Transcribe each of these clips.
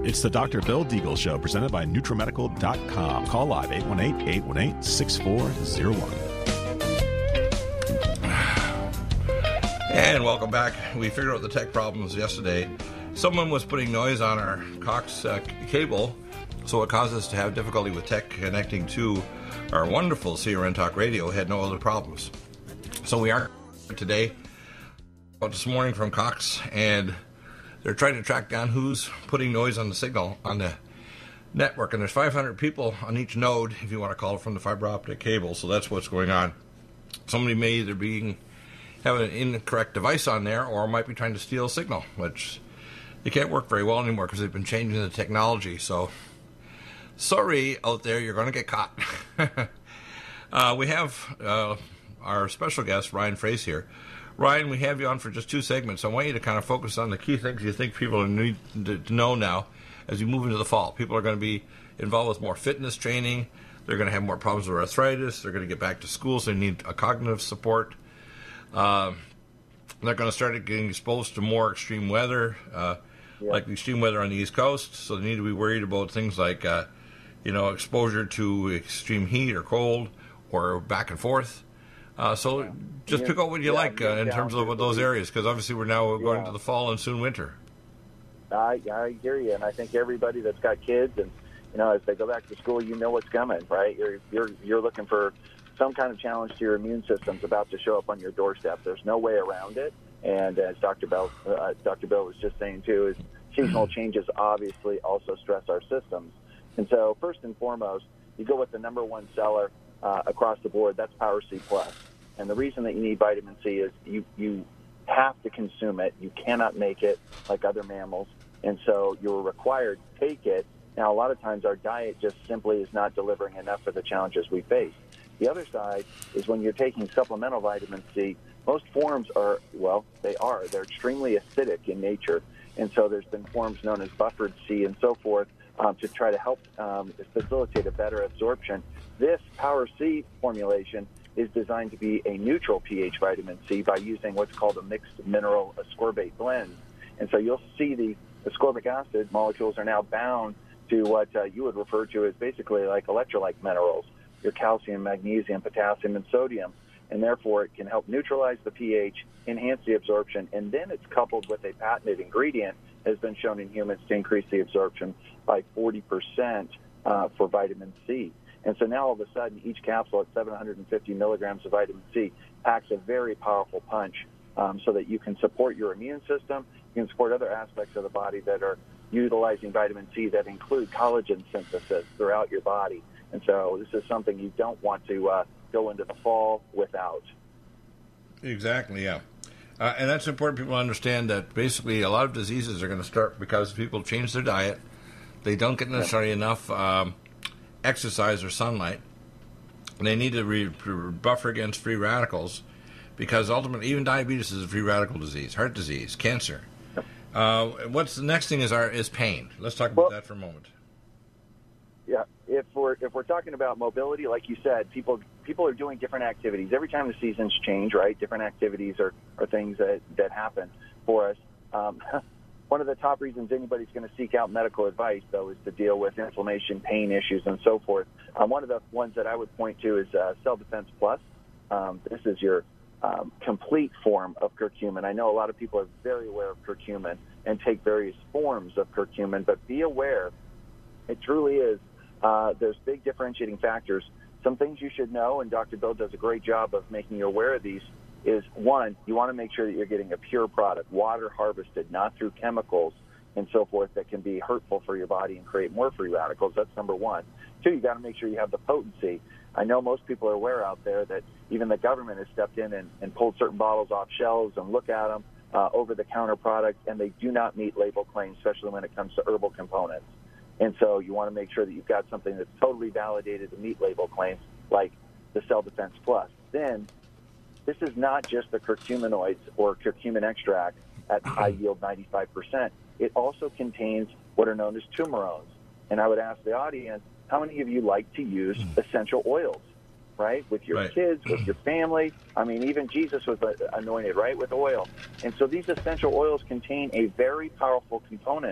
It's the Dr. Bill Deagle Show, presented by NutriMedical.com. Call live 818-818-6401. And welcome back. We figured out the tech problems yesterday. Someone was putting noise on our Cox cable, so it caused us to have difficulty with tech connecting to our wonderful CRN Talk Radio. Had no other problems. So we are today, about this morning from Cox, and they're trying to track down who's putting noise on the signal on the network. And there's 500 people on each node, if you want to call it, from the fiber optic cable. So that's what's going on. Somebody may either have an incorrect device on there, or might be trying to steal a signal, which they can't work very well anymore because they've been changing the technology. So sorry out there, you're going to get caught. We have our special guest, Ryan Frace, here. Ryan, we have you on for just 2 segments. I want you to kind of focus on the key things you think people need to know now as you move into the fall. People are going to be involved with more fitness training. They're going to have more problems with arthritis. They're going to get back to school, so they need a cognitive support. They're going to start getting exposed to more extreme weather, like the extreme weather on the East Coast. So they need to be worried about things like, exposure to extreme heat or cold or back and forth. So just pick out what you like in terms of those areas, because obviously we're now going into the fall and soon winter. I hear you, and I think everybody that's got kids and as they go back to school, what's coming, right? You're looking for some kind of challenge to your immune system's about to show up on your doorstep. There's no way around it, and as Dr. Bill was just saying too, is seasonal changes obviously also stress our systems, and so first and foremost, you go with the number one seller across the board. That's Power C Plus. And the reason that you need vitamin C is you have to consume it. You cannot make it like other mammals. And so you're required to take it. Now, a lot of times our diet just simply is not delivering enough for the challenges we face. The other side is when you're taking supplemental vitamin C, most forms they're extremely acidic in nature. And so there's been forms known as buffered C and so forth to try to help facilitate a better absorption. This Power C formulation is designed to be a neutral pH vitamin C by using what's called a mixed mineral ascorbate blend. And so you'll see the ascorbic acid molecules are now bound to what you would refer to as basically like electrolyte minerals, your calcium, magnesium, potassium, and sodium. And therefore, it can help neutralize the pH, enhance the absorption, and then it's coupled with a patented ingredient that has been shown in humans to increase the absorption by 40% for vitamin C. And so now all of a sudden, each capsule at 750 milligrams of vitamin C packs a very powerful punch so that you can support your immune system, you can support other aspects of the body that are utilizing vitamin C that include collagen synthesis throughout your body. And so this is something you don't want to go into the fall without. Exactly, yeah. And that's important people understand that basically a lot of diseases are going to start because people change their diet. They don't get necessarily enough exercise or sunlight. And they need to buffer against free radicals, because ultimately even diabetes is a free radical disease, heart disease, cancer. What's the next thing is pain. Let's talk about that for a moment. Yeah, if we're talking about mobility, like you said, people are doing different activities. Every time the seasons change, right, different activities are things that happen for us. One of the top reasons anybody's going to seek out medical advice, though, is to deal with inflammation, pain issues, and so forth. One of the ones that I would point to is Cell Defense Plus. This is your complete form of curcumin. I know a lot of people are very aware of curcumin and take various forms of curcumin, but be aware, it truly is, there's big differentiating factors. Some things you should know, and Dr. Bill does a great job of making you aware of these, is one, you want to make sure that you're getting a pure product, water harvested, not through chemicals and so forth that can be hurtful for your body and create more free radicals. That's number one. Two, you got to make sure you have the potency. I know most people are aware out there that even the government has stepped in and pulled certain bottles off shelves and look at them, over-the-counter products, and they do not meet label claims, especially when it comes to herbal components. And so you want to make sure that you've got something that's totally validated to meet label claims, like the Cell Defense Plus. Then, this is not just the curcuminoids or curcumin extract at high yield 95%. It also contains what are known as tumerones. And I would ask the audience, how many of you like to use essential oils, right? With your kids, with your family. I mean, even Jesus was anointed, right, with oil. And so these essential oils contain a very powerful component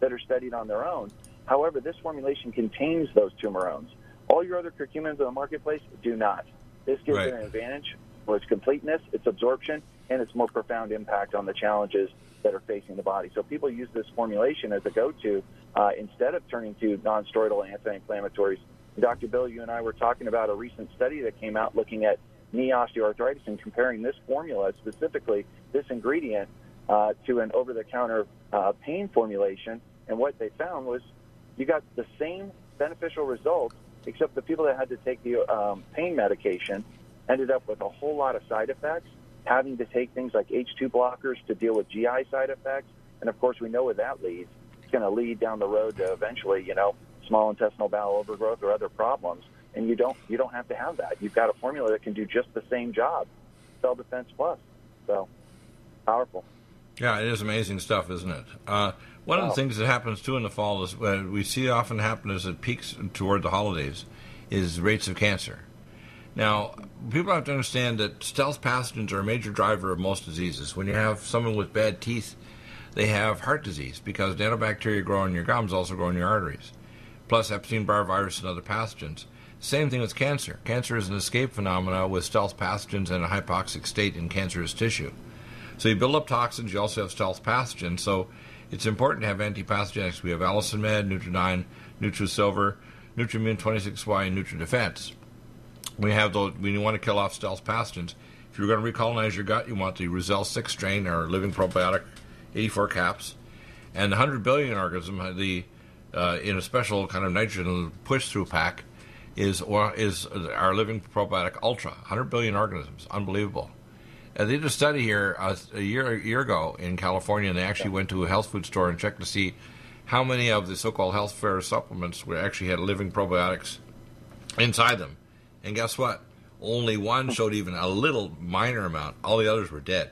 that are studied on their own. However, this formulation contains those tumerones. All your other curcumins in the marketplace do not. This gives it an advantage for its completeness, its absorption, and its more profound impact on the challenges that are facing the body. So people use this formulation as a go-to instead of turning to non-steroidal anti-inflammatories. Dr. Bill, you and I were talking about a recent study that came out looking at knee osteoarthritis and comparing this formula, specifically this ingredient, to an over-the-counter pain formulation. And what they found was you got the same beneficial results, except the people that had to take the pain medication ended up with a whole lot of side effects, having to take things like H2 blockers to deal with GI side effects. And, of course, we know where that leads. It's going to lead down the road to eventually, small intestinal bowel overgrowth or other problems. And you don't have to have that. You've got a formula that can do just the same job, Cell Defense Plus. So, powerful. Yeah, it is amazing stuff, isn't it? One of the things that happens, too, in the fall is we see often happen as it peaks toward the holidays is rates of cancer. Now, people have to understand that stealth pathogens are a major driver of most diseases. When you have someone with bad teeth, they have heart disease because nanobacteria grow in your gums, also grow in your arteries, plus Epstein-Barr virus and other pathogens. Same thing with cancer. Cancer is an escape phenomena with stealth pathogens and a hypoxic state in cancerous tissue. So you build up toxins, you also have stealth pathogens, so it's important to have antipathogenics. We have Allicin Med, Nutridyne, NutriSilver, Nutrimune 26Y, and NutriDefense. We have those. We want to kill off stealth pathogens. If you're going to recolonize your gut, you want the Roselle 6 strain, or living probiotic, 84 caps, and the 100 billion organism. In a special kind of nitrogen push-through pack is our living probiotic ultra, 100 billion organisms, unbelievable. They did a study here a year ago in California, and they actually went to a health food store and checked to see how many of the so-called health fair supplements actually had living probiotics inside them. And guess what? Only one showed even a little minor amount. All the others were dead.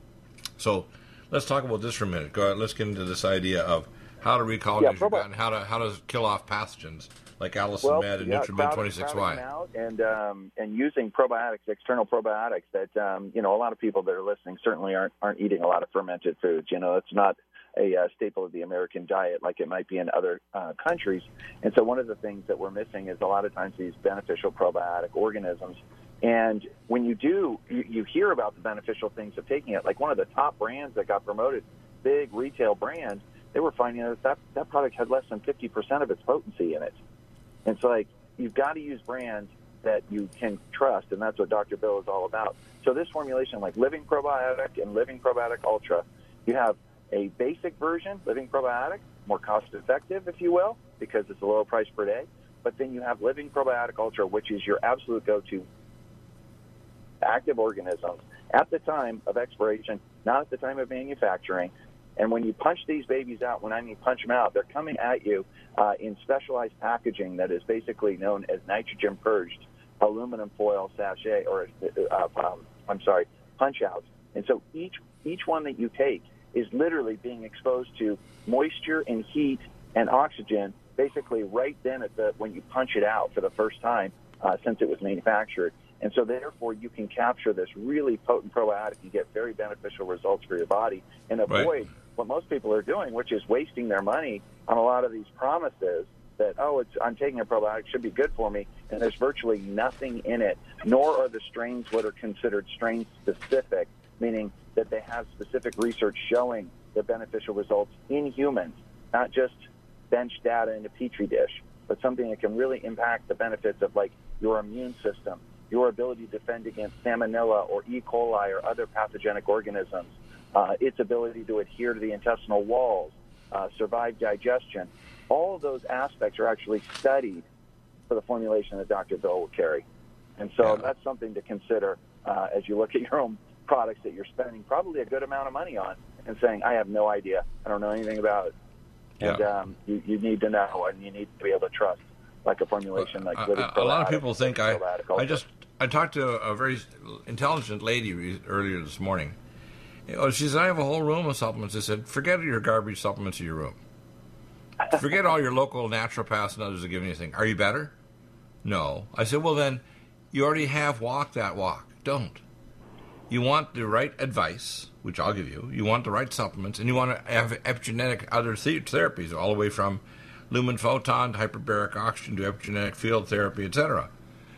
So let's talk about this for a minute. Go ahead, let's get into this idea of how to recolonize your gut and how to kill off pathogens like Allicin Med and Nutrimune 26Y. And using probiotics, external probiotics that, a lot of people that are listening certainly aren't eating a lot of fermented foods. It's not a staple of the American diet like it might be in other countries. And so one of the things that we're missing is a lot of times these beneficial probiotic organisms. And when you do, you hear about the beneficial things of taking it. Like one of the top brands that got promoted, big retail brand, they were finding that product had less than 50% of its potency in it. And so, you've got to use brands that you can trust, and that's what Dr. Bill is all about. So this formulation, like Living Probiotic and Living Probiotic Ultra, you have a basic version, Living Probiotic, more cost-effective, if you will, because it's a lower price per day. But then you have Living Probiotic Ultra, which is your absolute go-to active organisms at the time of expiration, not at the time of manufacturing. And when you punch these babies out, when I mean punch them out, they're coming at you in specialized packaging that is basically known as nitrogen purged aluminum foil sachet, punch outs. And so each one that you take is literally being exposed to moisture and heat and oxygen, basically right then when you punch it out for the first time since it was manufactured. And so therefore you can capture this really potent probiotic. You get very beneficial results for your body and avoid what most people are doing, which is wasting their money on a lot of these promises that, I'm taking a probiotic, should be good for me, and there's virtually nothing in it, nor are the strains what are considered strain-specific, meaning that they have specific research showing the beneficial results in humans, not just bench data in a petri dish, but something that can really impact the benefits of, your immune system, your ability to defend against salmonella or E. coli or other pathogenic organisms, its ability to adhere to the intestinal walls, survive digestion. All of those aspects are actually studied for the formulation that Dr. Bill will carry. And so that's something to consider as you look at your own products that you're spending probably a good amount of money on and saying, I have no idea. I don't know anything about it. And you need to know, and you need to be able to trust, like a formulation like Living Probiotic. A lot of people think I talked to a very intelligent lady earlier this morning. She said, I have a whole room of supplements. I said, forget your garbage supplements in your room. Forget all your local naturopaths and others that give anything. Are you better? No. I said, well, then you already have walked that walk. Don't. You want the right advice, which I'll give you. You want the right supplements, and you want to have epigenetic other therapies, all the way from lumen photon to hyperbaric oxygen to epigenetic field therapy, etc.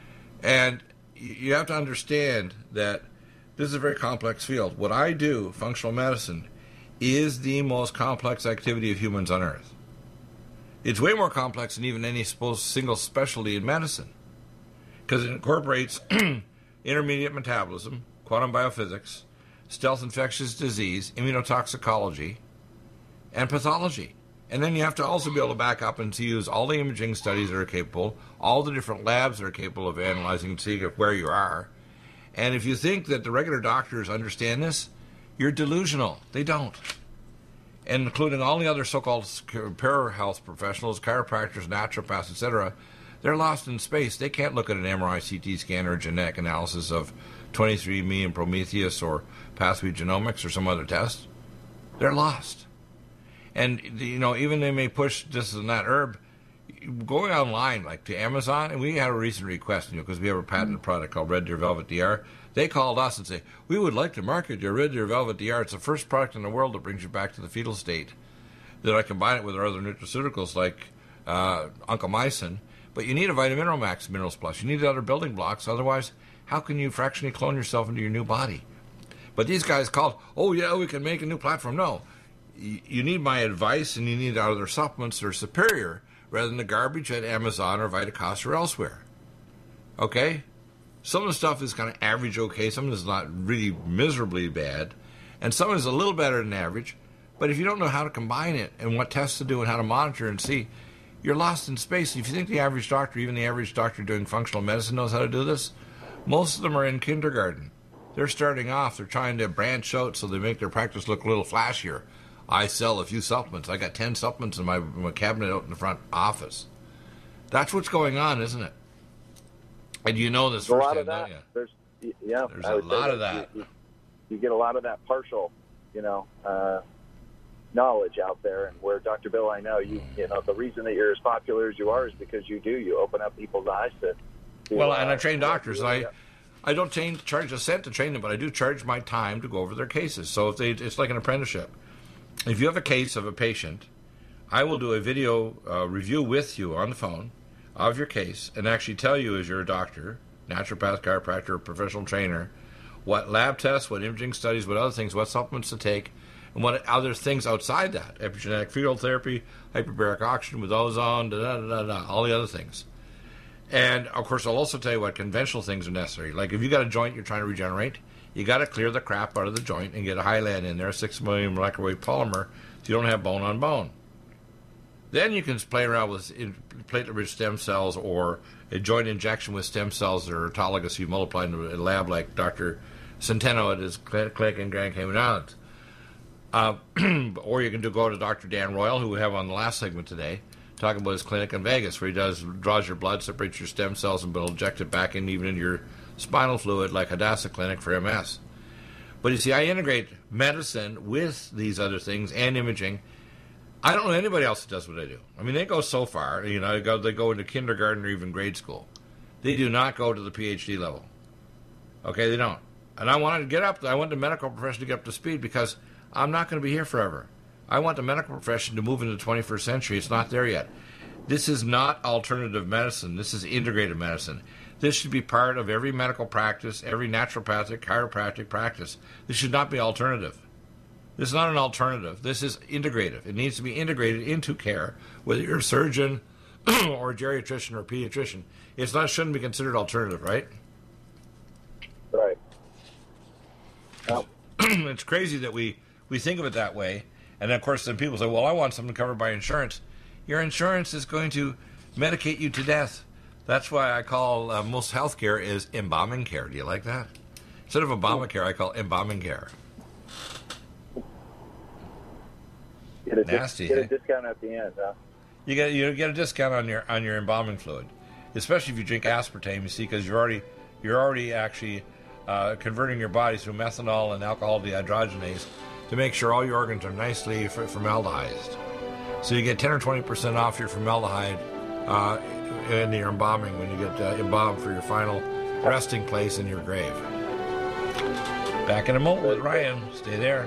And you have to understand that this is a very complex field. What I do, functional medicine, is the most complex activity of humans on Earth. It's way more complex than even any single specialty in medicine, because it incorporates intermediate metabolism, quantum biophysics, stealth infectious disease, immunotoxicology, and pathology. And then you have to also be able to back up and to use all the imaging studies that are capable, all the different labs that are capable of analyzing and seeing where you are. And if you think that the regular doctors understand this, you're delusional. They don't. And including all the other so-called para-health professionals, chiropractors, naturopaths, etc., they're lost in space. They can't look at an MRI, CT scan, or genetic analysis of 23andMe and Prometheus or Pathway Genomics or some other test. They're lost. And, even they may push this and that herb, going online, like to Amazon, and we had a recent request, because we have a patented product called Red Deer Velvet DR. They called us and say, we would like to market your Red Deer Velvet DR. It's the first product in the world that brings you back to the fetal state. That I combine it with our other nutraceuticals like Oncomycin. But you need a Vitamin Mineral Max Minerals Plus. You need other building blocks. Otherwise, how can you fractionally clone yourself into your new body? But these guys called, oh yeah, we can make a new platform. No. You need my advice, and you need other supplements that are superior rather than the garbage at Amazon or VitaCost or elsewhere. Okay? Some of the stuff is kind of average okay. Some of it is not really miserably bad. And some is a little better than average. But if you don't know how to combine it and what tests to do and how to monitor and see, you're lost in space. If you think the average doctor, even the average doctor doing functional medicine, knows how to do this, most of them are in kindergarten. They're starting off. They're trying to branch out so they make their practice look a little flashier. I sell a few supplements. I got 10 supplements in my cabinet out in the front office. That's what's going on, isn't it? And you know this firsthand, a lot of that. There's a lot of that. You get a lot of that partial, knowledge out there. And where, Dr. Bill, I know the reason that you're as popular as you are is because you open up people's eyes to well, and I train doctors. I don't charge a cent to train them, but I do charge my time to go over their cases. So it's like an apprenticeship. If you have a case of a patient, I will do a video review with you on the phone of your case and actually tell you, as you're a doctor, naturopath, chiropractor, or professional trainer, what lab tests, what imaging studies, what other things, what supplements to take, and what other things outside that, epigenetic field therapy, hyperbaric oxygen with ozone, all the other things. And, of course, I'll also tell you what conventional things are necessary. Like if you got a joint you're trying to regenerate, you got to clear the crap out of the joint and get a Highland in there, 6 million molecular weight polymer, so you don't have bone on bone. Then you can play around with platelet-rich stem cells or a joint injection with stem cells that are autologous. You multiply in a lab like Dr. Centeno at his clinic in Grand Cayman Islands. Or you can go to Dr. Dan Royal, who we have on the last segment today, talking about his clinic in Vegas, where he draws your blood, separates your stem cells, and will inject it back in, even into your spinal fluid, like Hadassah Clinic for MS. But you see, I integrate medicine with these other things and imaging. I don't know anybody else that does what I do. I mean, they go so far. They go into kindergarten or even grade school. They do not go to the PhD level. Okay, they don't. And I wanted to get up. I want the medical profession to get up to speed because I'm not going to be here forever. I want the medical profession to move into the 21st century. It's not there yet. This is not alternative medicine. This is integrated medicine. This should be part of every medical practice, every naturopathic, chiropractic practice. This should not be alternative. This is not an alternative. This is integrative. It needs to be integrated into care, whether you're a surgeon or a geriatrician or a pediatrician. Shouldn't be considered alternative, right? Right. It's crazy that we think of it that way. And, of course, then people say, well, I want something covered by insurance. Your insurance is going to medicate you to death. That's why I call most health care is embalming care. Do you like that? Instead of Obamacare, I call embalming care. Get a discount at the end, huh? You get a discount on your embalming fluid, especially if you drink aspartame. You see, because you're already actually converting your body through methanol and alcohol dehydrogenase to make sure all your organs are nicely formaldehyded. So you get 10 or 20% off your formaldehyde in your embalming when you get embalmed for your final resting place in your grave. Back in a moment with Ryan. Stay there.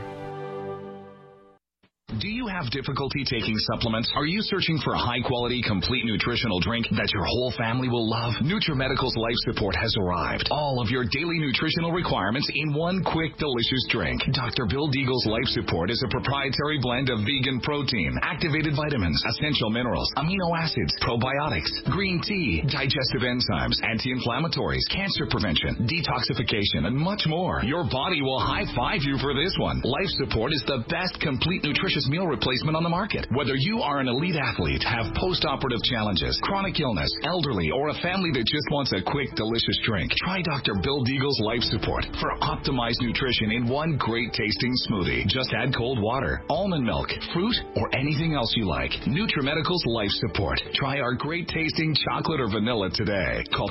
Do you have difficulty taking supplements? Are you searching for a high-quality, complete nutritional drink that your whole family will love? NutriMedical's Life Support has arrived. All of your daily nutritional requirements in one quick, delicious drink. Dr. Bill Deagle's Life Support is a proprietary blend of vegan protein, activated vitamins, essential minerals, amino acids, probiotics, green tea, digestive enzymes, anti-inflammatories, cancer prevention, detoxification, and much more. Your body will high-five you for this one. Life Support is the best complete nutritious meal replacement on the market. Whether you are an elite athlete, have post-operative challenges, chronic illness, elderly, or a family that just wants a quick, delicious drink, try Dr. Bill Deagle's Life Support for optimized nutrition in one great-tasting smoothie. Just add cold water, almond milk, fruit, or anything else you like. NutriMedical's Life Support. Try our great-tasting chocolate or vanilla today. Call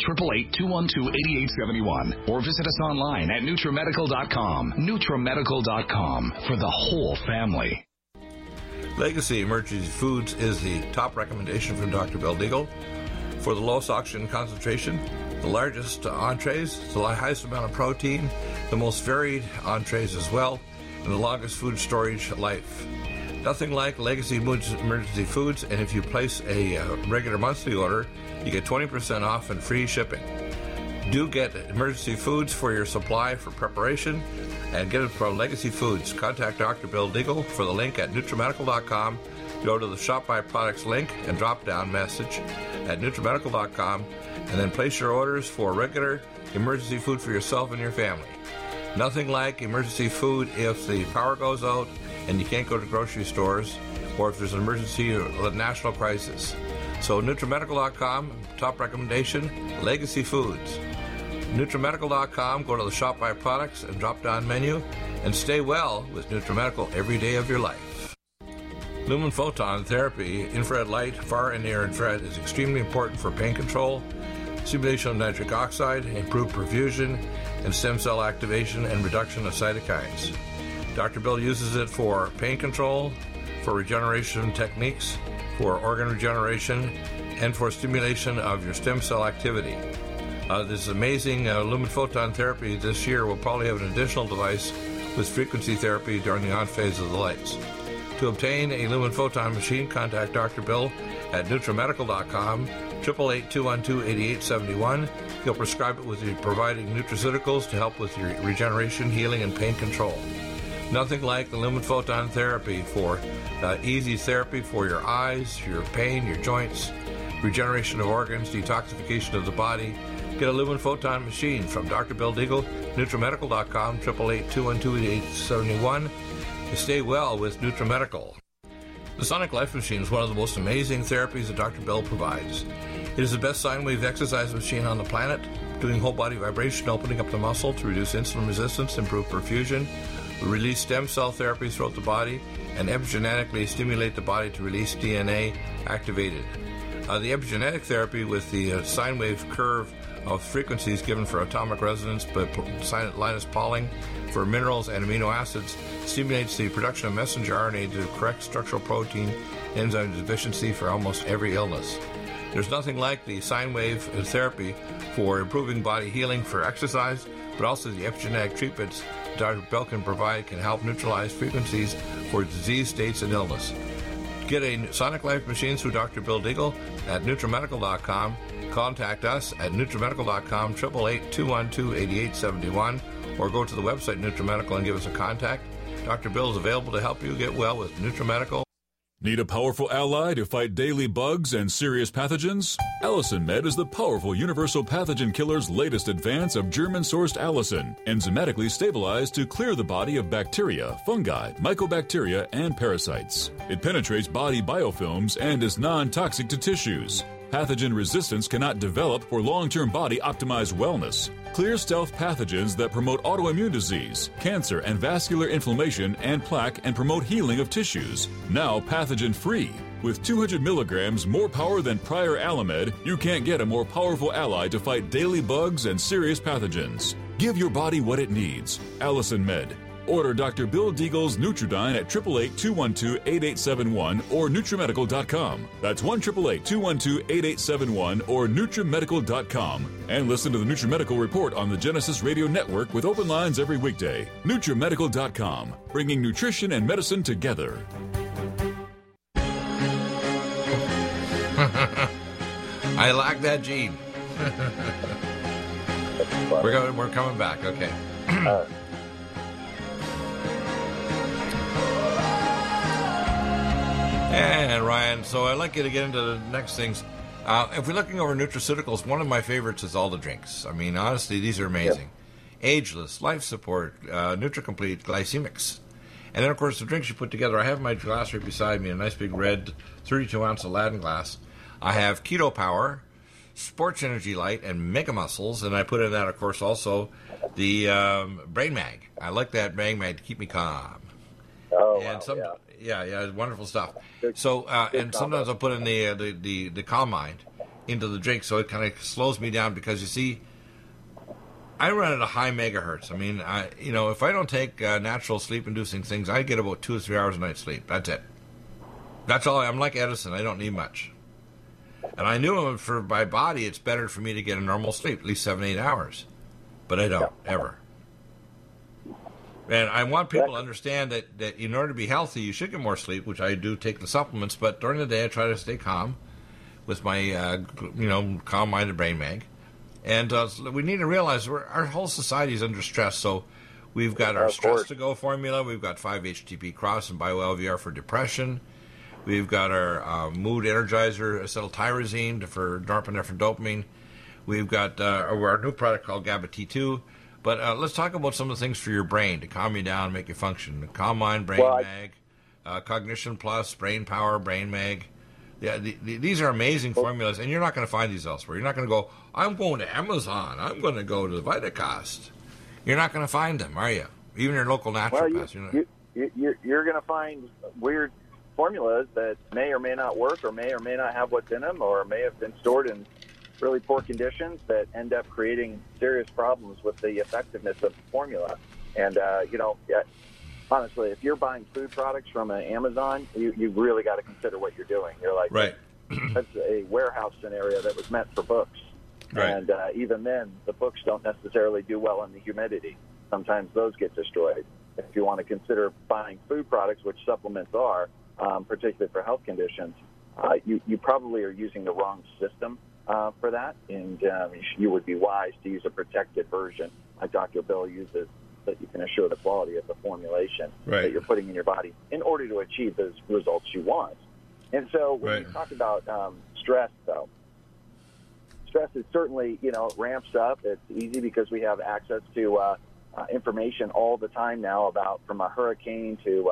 888-212-8871 or visit us online at NutriMedical.com. NutriMedical.com for the whole family. Legacy Emergency Foods is the top recommendation from Dr. Bill Deagle for the lowest oxygen concentration, the largest entrees, the highest amount of protein, the most varied entrees as well, and the longest food storage life. Nothing like Legacy Emergency Foods, and if you place a regular monthly order, you get 20% off and free shipping. Do get Emergency Foods for your supply for preparation, and get it from Legacy Foods. Contact Dr. Bill Deagle for the link at NutriMedical.com. Go to the Shop My Products link and drop-down message at NutriMedical.com, and then place your orders for regular emergency food for yourself and your family. Nothing like emergency food if the power goes out and you can't go to grocery stores, or if there's an emergency or a national crisis. So NutriMedical.com, top recommendation, Legacy Foods. NutriMedical.com, go to the Shop My Products and drop-down menu, and stay well with NutriMedical every day of your life. Lumen photon therapy, infrared light, far and near infrared, is extremely important for pain control, stimulation of nitric oxide, improved perfusion, and stem cell activation and reduction of cytokines. Dr. Bill uses it for pain control, for regeneration techniques, for organ regeneration, and for stimulation of your stem cell activity. This amazing Lumen photon therapy this year will probably have an additional device with frequency therapy during the on phase of the lights. To obtain a Lumen photon machine, contact Dr. Bill at NutriMedical.com, 888-212-8871. He'll prescribe it with you providing nutraceuticals to help with your regeneration, healing, and pain control. Nothing like the Lumen photon therapy for easy therapy for your eyes, your pain, your joints, regeneration of organs, detoxification of the body. Get a Lumen photon machine from Dr. Bill Deagle, NutriMedical.com, 888-212-8871. To stay well with NutriMedical. The Sonic Life Machine is one of the most amazing therapies that Dr. Bill provides. It is the best sine wave exercise machine on the planet, doing whole body vibration, opening up the muscle to reduce insulin resistance, improve perfusion, release stem cell therapies throughout the body, and epigenetically stimulate the body to release DNA activated. The epigenetic therapy with the sine wave curve of frequencies given for atomic resonance by Linus Pauling for minerals and amino acids stimulates the production of messenger RNA to correct structural protein enzyme deficiency for almost every illness. There's nothing like the sine wave therapy for improving body healing for exercise, but also the epigenetic treatments Dr. Bill can provide can help neutralize frequencies for disease states and illness. Get a Sonic Life machine through Dr. Bill Deagle at NutriMedical.com. Contact us at NutriMedical.com, 888-212-8871, or go to the website NutriMedical and give us a contact. Dr. Bill is available to help you get well with NutriMedical. Need a powerful ally to fight daily bugs and serious pathogens? Allicin Med is the powerful universal pathogen killer's latest advance of German-sourced allicin, enzymatically stabilized to clear the body of bacteria, fungi, mycobacteria, and parasites. It penetrates body biofilms and is non-toxic to tissues. Pathogen resistance cannot develop for long-term body-optimized wellness. Clear stealth pathogens that promote autoimmune disease, cancer and vascular inflammation and plaque and promote healing of tissues. Now pathogen-free. With 200 milligrams more power than prior Alamed, you can't get a more powerful ally to fight daily bugs and serious pathogens. Give your body what it needs. Allicin Med. Order Dr. Bill Deagle's Nutridyne at 888-212-8871 or NutriMedical.com. That's 1-888-212-8871 or NutriMedical.com. And listen to the NutriMedical Report on the Genesis Radio Network with open lines every weekday. NutriMedical.com, bringing nutrition and medicine together. I like that gene. We're coming back. Okay. And Ryan, so I'd like you to get into the next things. If we're looking over nutraceuticals, one of my favorites is all the drinks. I mean, honestly, these are amazing. Yep. Ageless, Life Support, NutriComplete, Glycemics. And then, of course, the drinks you put together. I have my glass right beside me, a nice big red 32-ounce Aladdin glass. I have Keto Power, Sports Energy Light, and Mega Muscles. And I put in that, of course, also the Brain Mag. I like that Brain Mag to keep me calm. Oh, and wow, yeah, wonderful stuff. Good, so, and good sometimes I'll put in the Calm Mind into the drink, so it kind of slows me down because, you see, I run at a high megahertz. I mean, if I don't take natural sleep-inducing things, I get about 2 or 3 hours a night sleep. That's it. That's all. I'm like Edison. I don't need much. And I knew for my body, it's better for me to get a normal sleep, at least 7-8 hours. But I don't, ever. And I want people to understand that in order to be healthy, you should get more sleep, which I do take the supplements. But during the day, I try to stay calm with my, calm-minded Brain Mag. And we need to realize our whole society is under stress. So we've got our Stress to Go formula. We've got 5-HTP Cross and BioLVR for depression. We've got our mood energizer, acetyltyrosine for norepinephrine dopamine. We've got our new product called GABA T2. But let's talk about some of the things for your brain to calm you down and make you function. The Calm Mind, Brain Mag, Cognition Plus, Brain Power, Brain Mag. Yeah, these are amazing formulas, and you're not going to find these elsewhere. You're not going to go, I'm going to Amazon. I'm going to go to the VitaCost. You're not going to find them, are you? Even your local naturopath. You're going to find weird formulas that may or may not work or may not have what's in them or may have been stored in really poor conditions that end up creating serious problems with the effectiveness of the formula. And, honestly, if you're buying food products from Amazon, you've really got to consider what you're doing. You're like, right. That's a warehouse scenario that was meant for books. Right. And even then, the books don't necessarily do well in the humidity. Sometimes those get destroyed. If you want to consider buying food products, which supplements are, particularly for health conditions, you probably are using the wrong system for that, and you would be wise to use a protected version like Dr. Bill uses, that you can assure the quality of the formulation that you're putting in your body in order to achieve those results you want. And so when you talk about stress, though, stress is certainly, it ramps up. It's easy because we have access to information all the time now about from a hurricane to,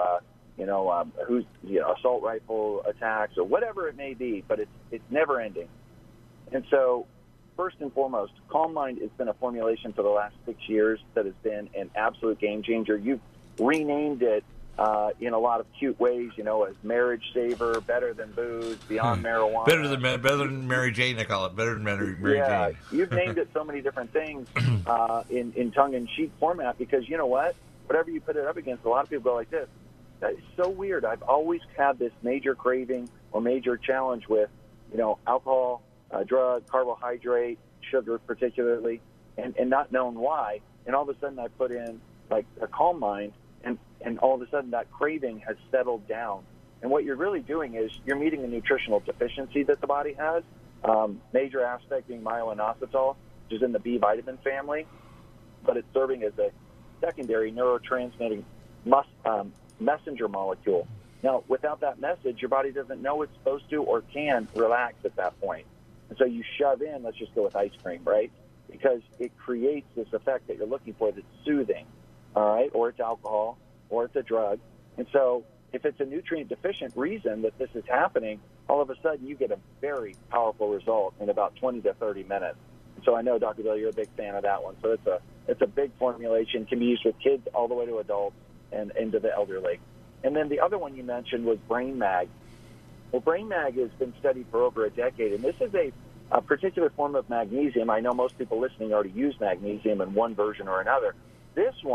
assault rifle attacks or whatever it may be, but it's never ending. And so first and foremost, Calm Mind has been a formulation for the last 6 years that has been an absolute game changer. You've renamed it in a lot of cute ways, as Marriage Saver, Better Than Booze, Beyond Marijuana. Better than Mary Jane, I call it. Better than Mary Jane. You've named it so many different things in tongue-in-cheek format because you know what? Whatever you put it up against, a lot of people go like this. That is so weird. I've always had this major craving or major challenge with, alcohol, drug, carbohydrate, sugar particularly, and not knowing why. And all of a sudden I put in like a Calm Mind, and all of a sudden that craving has settled down. And what you're really doing is you're meeting a nutritional deficiency that the body has, major aspect being myo-inositol, which is in the B vitamin family, but it's serving as a secondary neurotransmitting messenger molecule. Now, without that message, your body doesn't know it's supposed to or can relax at that point. And so you shove in, let's just go with ice cream, right? Because it creates this effect that you're looking for that's soothing, all right? Or it's alcohol, or it's a drug. And so if it's a nutrient-deficient reason that this is happening, all of a sudden you get a very powerful result in about 20 to 30 minutes. And so I know, Dr. Bill, you're a big fan of that one. So it's a big formulation, can be used with kids all the way to adults and into the elderly. And then the other one you mentioned was Brain Mag. Well, Brain Mag has been studied for over a decade, and this is a particular form of magnesium. I know most people listening already use magnesium in one version or another. This one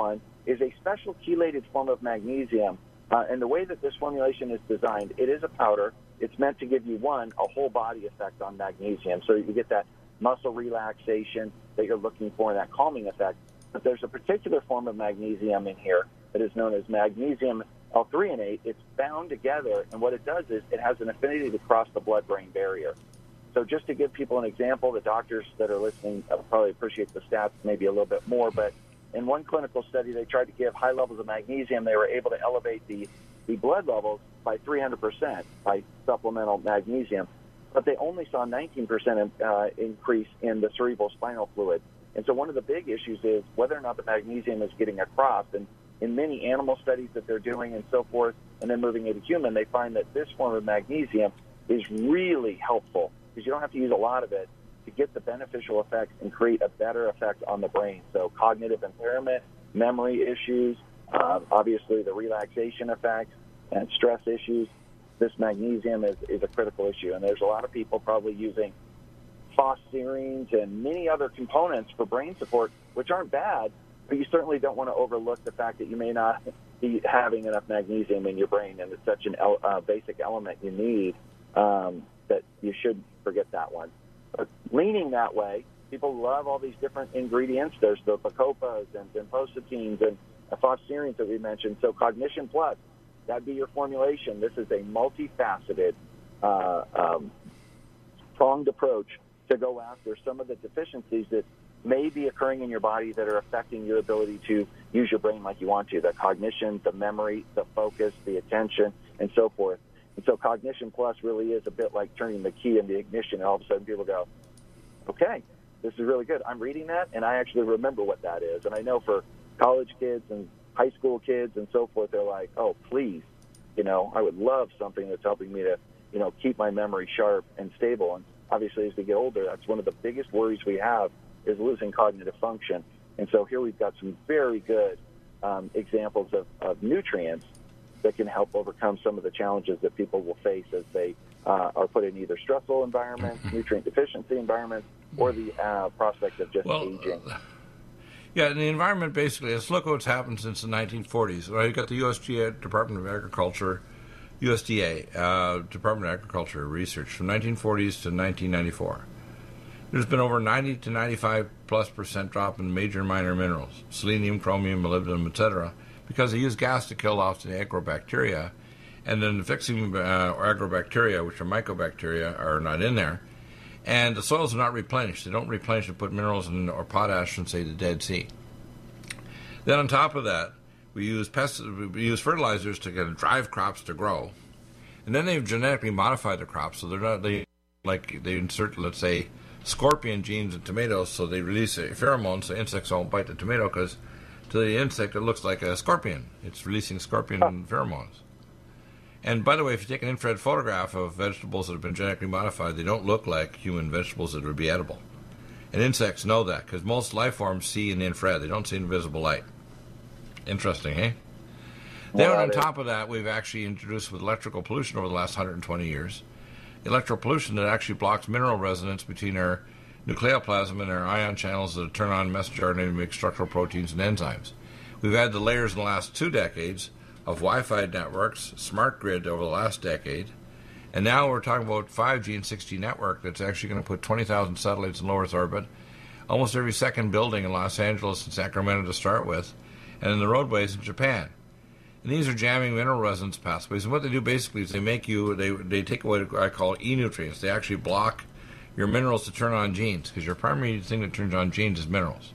is a special chelated form of magnesium. And the way that this formulation is designed, it is a powder. It's meant to give you, a whole body effect on magnesium. So you get that muscle relaxation that you're looking for and that calming effect. But there's a particular form of magnesium in here that is known as magnesium L-threonate. It's bound together, and what it does is it has an affinity to cross the blood-brain barrier. So just to give people an example, the doctors that are listening probably appreciate the stats maybe a little bit more, but in one clinical study, they tried to give high levels of magnesium. They were able to elevate the blood levels by 300% by supplemental magnesium, but they only saw 19% increase in the cerebral spinal fluid. And so one of the big issues is whether or not the magnesium is getting across. And in many animal studies that they're doing and so forth, and then moving into human, they find that this form of magnesium is really helpful because you don't have to use a lot of it to get the beneficial effects and create a better effect on the brain. So cognitive impairment, memory issues, obviously the relaxation effects, and stress issues. This magnesium is a critical issue. And there's a lot of people probably using phosphorines and many other components for brain support, which aren't bad, but you certainly don't want to overlook the fact that you may not be having enough magnesium in your brain, and it's such a basic element you need that you shouldn't forget that one. But leaning that way, people love all these different ingredients. There's the bacopas and vinpocetines and phosphorines that we mentioned. So Cognition Plus, that'd be your formulation. This is a multifaceted, pronged approach to go after some of the deficiencies that may be occurring in your body that are affecting your ability to use your brain like you want to, the cognition, the memory, the focus, the attention, and so forth. And so Cognition Plus really is a bit like turning the key in the ignition, and all of a sudden people go, okay, this is really good. I'm reading that, and I actually remember what that is. And I know for college kids and high school kids and so forth, they're like, oh, please, I would love something that's helping me to, keep my memory sharp and stable. And obviously, as we get older, that's one of the biggest worries we have is losing cognitive function. And so here we've got some very good examples of nutrients that can help overcome some of the challenges that people will face as they are put in either stressful environments, nutrient deficiency environments, or the prospect of just aging. Yeah, in the environment, basically, let's look at what's happened since the 1940s. Well, you've got the USDA, Department of Agriculture, USDA, Department of Agriculture Research from 1940s to 1994. There's been over 90 to 95+% drop in major and minor minerals, selenium, chromium, molybdenum, etc., because they use gas to kill off the agrobacteria, and then the fixing agrobacteria, which are mycobacteria, are not in there, and the soils are not replenished. They don't replenish and put minerals in or potash in, say, the Dead Sea. Then on top of that, we use fertilizers to kind of drive crops to grow, and then they've genetically modified the crops, so they insert, let's say, scorpion genes in tomatoes, so they release a pheromone so insects won't bite the tomato, because to the insect it looks like a scorpion. It's releasing scorpion pheromones. And by the way, if you take an infrared photograph of vegetables that have been genetically modified, they don't look like human vegetables that would be edible. And insects know that, because most life forms see in the infrared. They don't see invisible light. Interesting, eh? Then on top of that, we've actually introduced with electrical pollution over the last 120 years, electrical pollution that actually blocks mineral resonance between our nucleoplasm and our ion channels that turn on messenger RNA to make structural proteins and enzymes. We've had the layers in the last 2 decades of Wi-Fi networks, smart grid over the last decade, and now we're talking about 5G and 6G network that's actually going to put 20,000 satellites in low Earth orbit, almost every second building in Los Angeles and Sacramento to start with, and in the roadways in Japan. And these are jamming mineral resonance pathways. And what they do basically is they take what I call E-nutrients. They actually block your minerals to turn on genes, because your primary thing that turns on genes is minerals.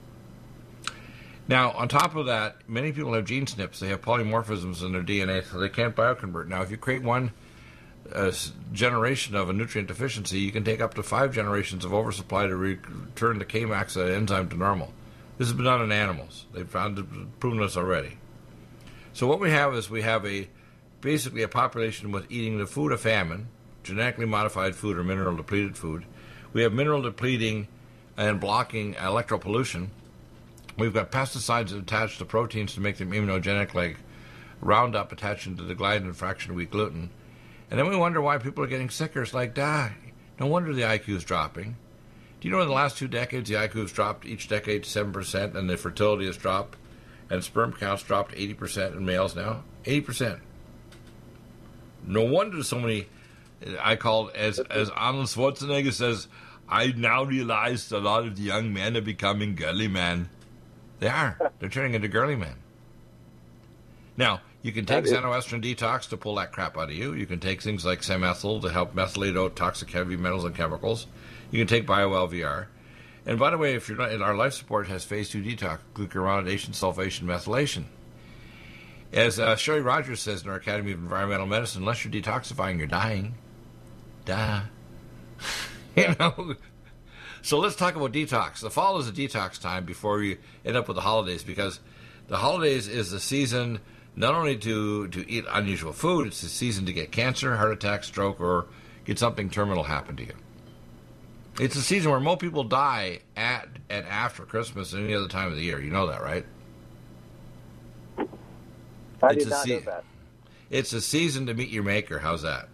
Now, on top of that, many people have gene SNPs. They have polymorphisms in their DNA, so they can't bioconvert. Now, if you create one generation of a nutrient deficiency, you can take up to 5 generations of oversupply to return the Kmax enzyme to normal. This has been done in animals. They've proven this already. So what we have is basically a population with eating the food of famine, genetically modified food or mineral depleted food. We have mineral depleting and blocking electropollution. We've got pesticides that attach to proteins to make them immunogenic, like Roundup attaching to the gliadin fraction wheat gluten. And then we wonder why people are getting sicker. It's like, no wonder the IQ is dropping. Do you know in the last 2 decades the IQ has dropped each decade 7% and the fertility has dropped and sperm counts dropped 80% in males now. 80%. No wonder so many, I call it, as Arnold Schwarzenegger says, I now realize a lot of the young men are becoming girly men. They are. They're turning into girly men. Now, you can take xenoestrin detox to pull that crap out of you. You can take things like Semethyl to help methylate out toxic heavy metals and chemicals. You can take BioLVR. And by the way, if you're not, our life support has phase 2 detox, glucuronidation, sulfation, methylation. As Sherry Rogers says in our Academy of Environmental Medicine, unless you're detoxifying, you're dying. Duh. You know? So let's talk about detox. The fall is a detox time before you end up with the holidays, because the holidays is the season not only to eat unusual food, it's the season to get cancer, heart attack, stroke, or get something terminal happen to you. It's a season where most people die at and after Christmas and any other time of the year. You know that, right? I did not know that. It's a season to meet your maker. How's that?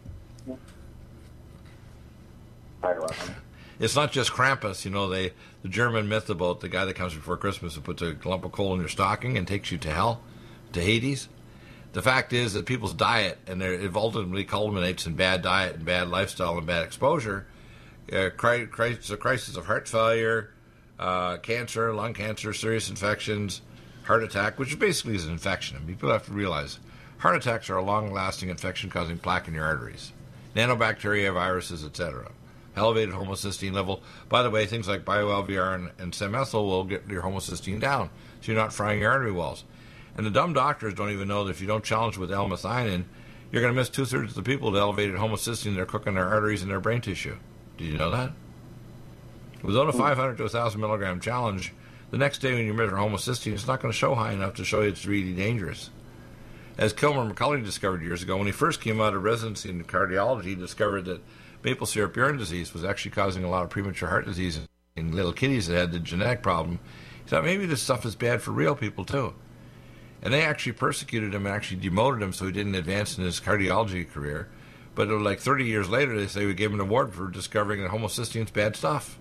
It's not just Krampus, you know, the German myth about the guy that comes before Christmas and puts a lump of coal in your stocking and takes you to hell, to Hades. The fact is that people's diet, and it ultimately culminates in bad diet and bad lifestyle and bad exposure, a crisis of heart failure, cancer, lung cancer, serious infections, heart attack, which basically is an infection. I mean, people have to realize heart attacks are a long-lasting infection causing plaque in your arteries, nanobacteria, viruses, etc. Elevated homocysteine level. By the way, things like BioLVR and Semethyl will get your homocysteine down, so you're not frying your artery walls. And the dumb doctors don't even know that if you don't challenge with L-methionine, you're going to miss 2/3 of the people with elevated homocysteine. They're cooking their arteries and their brain tissue. Did you know that? Without a 500 to 1,000 milligram challenge, the next day when you measure homocysteine, it's not going to show high enough to show you it's really dangerous. As Kilmer McCulley discovered years ago, when he first came out of residency in cardiology, he discovered that maple syrup urine disease was actually causing a lot of premature heart disease in little kiddies that had the genetic problem. He thought maybe this stuff is bad for real people too. And they actually persecuted him and actually demoted him so he didn't advance in his cardiology career. But like 30 years later, they say we gave him an award for discovering that homocysteine is bad stuff.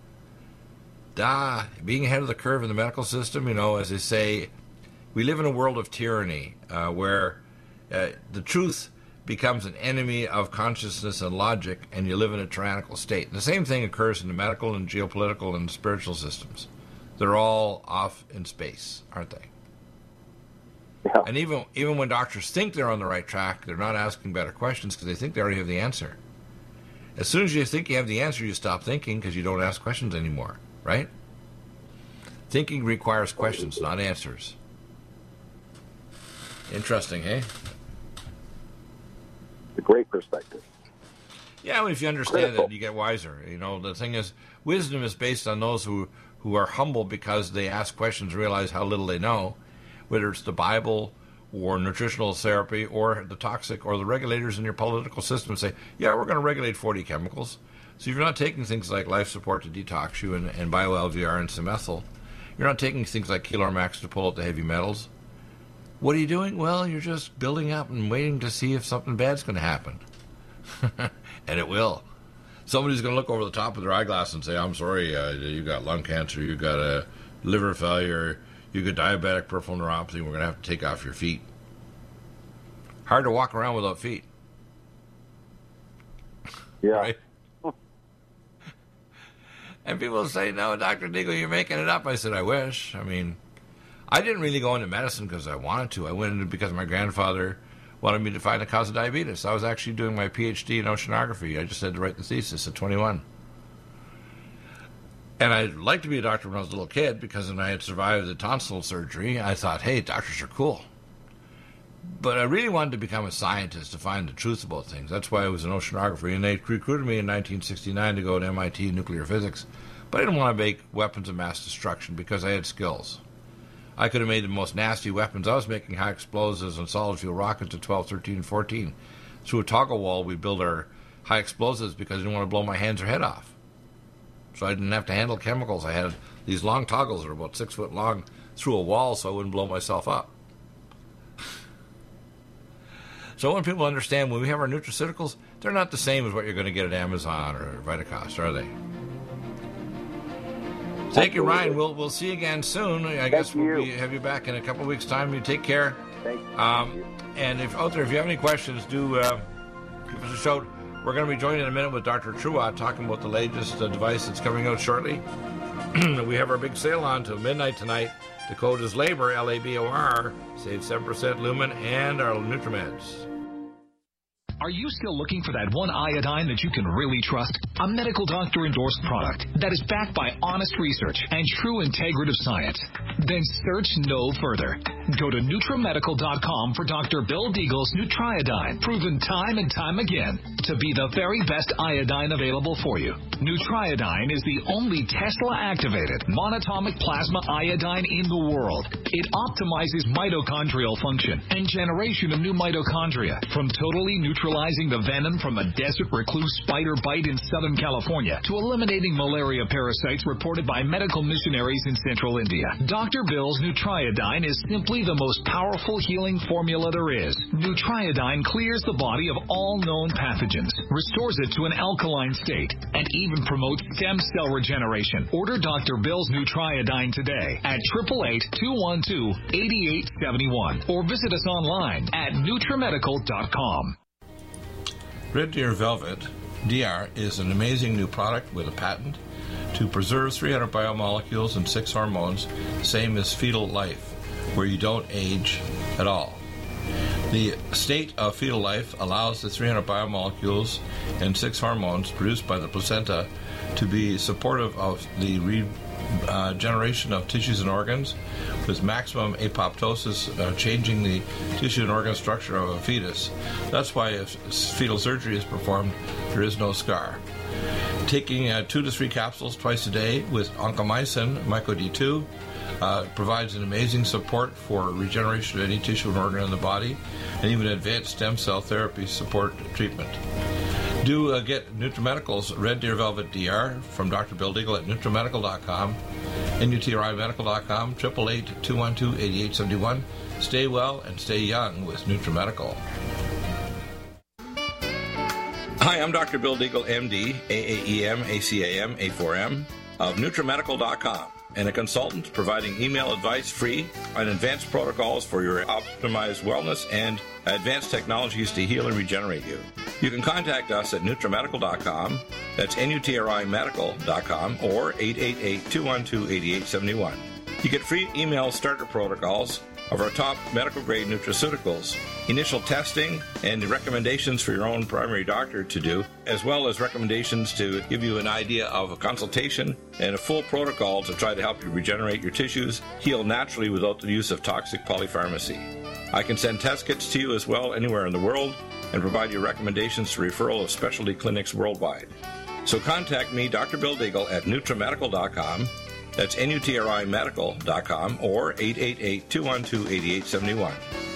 Being ahead of the curve in the medical system, you know, as they say, we live in a world of tyranny where the truth becomes an enemy of consciousness and logic, and you live in a tyrannical state. And the same thing occurs in the medical and geopolitical and spiritual systems. They're all off in space, aren't they? Yeah. And even when doctors think they're on the right track, they're not asking better questions because they think they already have the answer. As soon as you think you have the answer, you stop thinking because you don't ask questions anymore, right? Thinking requires questions, not answers. Interesting, hey? A great perspective. Yeah, well, if you understand it, you get wiser. You know, the thing is, wisdom is based on those who are humble because they ask questions, realize how little they know, whether it's the Bible or nutritional therapy or the toxic or the regulators in your political system say, yeah, we're going to regulate 40 chemicals. So if you're not taking things like life support to detox you and BioLVR and Semethyl, you're not taking things like Kilormax to pull out the heavy metals. What are you doing? Well, you're just building up and waiting to see if something bad's going to happen. And it will. Somebody's going to look over the top of their eyeglass and say, I'm sorry, you got lung cancer, you got a liver failure, you got diabetic peripheral neuropathy, we're going to have to take off your feet. Hard to walk around without feet. Yeah. Right? And people say, no, Dr. Deagle, you're making it up. I said, I wish. I mean, I didn't really go into medicine because I wanted to. I went into it because my grandfather wanted me to find the cause of diabetes. I was actually doing my PhD in oceanography. I just had to write the thesis at 21. And I'd like to be a doctor when I was a little kid because when I had survived the tonsil surgery, I thought, hey, doctors are cool. But I really wanted to become a scientist to find the truth about things. That's why I was an oceanographer. And they recruited me in 1969 to go to MIT nuclear physics. But I didn't want to make weapons of mass destruction because I had skills. I could have made the most nasty weapons. I was making high explosives and solid fuel rockets at 12, 13, and 14. Through a toggle wall, we built our high explosives because I didn't want to blow my hands or head off. So I didn't have to handle chemicals. I had these long toggles that are about 6 foot long through a wall so I wouldn't blow myself up. So when people understand when we have our nutraceuticals, they're not the same as what you're going to get at Amazon or Vitacost, are they? Thank you, Ryan. We'll see you again soon. I guess we'll have you back in a couple of weeks' time. You take care. Thank you. And if out there, if you have any questions, do give us a shout. We're going to be joined in a minute with Dr. Truott talking about the latest device that's coming out shortly. We have our big sale on till midnight tonight. The code is LABOR, LABOR. Save 7% Lumen and our NutriMeds. Are you still looking for that one iodine that you can really trust? A medical doctor endorsed product that is backed by honest research and true integrative science? Then search no further. Go to NutriMedical.com for Dr. Bill Deagle's Nutriodine, proven time and time again to be the very best iodine available for you. Nutriodine is the only Tesla-activated monatomic plasma iodine in the world. It optimizes mitochondrial function and generation of new mitochondria, from totally neutralizing the venom from a desert recluse spider bite in Southern California to eliminating malaria parasites reported by medical missionaries in Central India. Dr. Bill's Nutriodine is simply the most powerful healing formula there is. Nutriodine clears the body of all known pathogens, restores it to an alkaline state, and even promotes stem cell regeneration. Order Dr. Bill's Nutriodine today at 888-212-8871 or visit us online at NutriMedical.com. Red Deer Velvet DR is an amazing new product with a patent to preserve 300 biomolecules and 6 hormones, same as fetal life, where you don't age at all. The state of fetal life allows the 300 biomolecules and 6 hormones produced by the placenta to be supportive of the regeneration of tissues and organs, with maximum apoptosis, changing the tissue and organ structure of a fetus. That's why if fetal surgery is performed, there is no scar. Taking 2 to 3 capsules twice a day with oncomycin, MycoD2, provides an amazing support for regeneration of any tissue and organ in the body, and even advanced stem cell therapy support treatment. Do get NutriMedical's Red Deer Velvet DR from Dr. Bill Deagle at NutriMedical.com, NutriMedical.com, 888-212-8871. Stay well and stay young with NutriMedical. Hi, I'm Dr. Bill Deagle, MD, AAEM, ACAM, A4M, of NutriMedical.com, and a consultant providing email advice free on advanced protocols for your optimized wellness and advanced technologies to heal and regenerate you. You can contact us at NutriMedical.com, that's NutriMedical.com, or 888-212-8871. You get free email starter protocols of our top medical-grade nutraceuticals, initial testing, and recommendations for your own primary doctor to do, as well as recommendations to give you an idea of a consultation and a full protocol to try to help you regenerate your tissues, heal naturally without the use of toxic polypharmacy. I can send test kits to you as well anywhere in the world and provide you recommendations to referral of specialty clinics worldwide. So contact me, Dr. Bill Deagle, at NutriMedical.com. That's NutriMedical.com, or 888-212-8871.